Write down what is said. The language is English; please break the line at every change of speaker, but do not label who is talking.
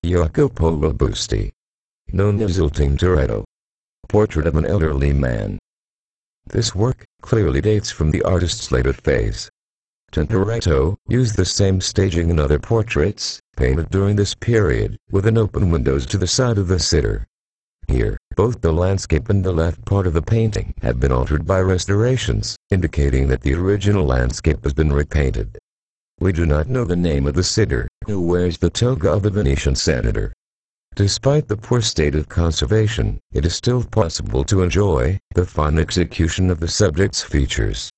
Jacopo Busti. Known as Il Tintoretto. Portrait of an elderly man. This work clearly dates from the artist's later phase. Tintoretto used the same staging in other portraits, painted during this period, with an open windows to the side of the sitter. Here, both the landscape and the left part of the painting have been altered by restorations, indicating that the original landscape has been repainted. We do not know the name of the sitter, who wears the toga of a Venetian senator. Despite the poor state of conservation, it is still possible to enjoy the fine execution of the subject's features.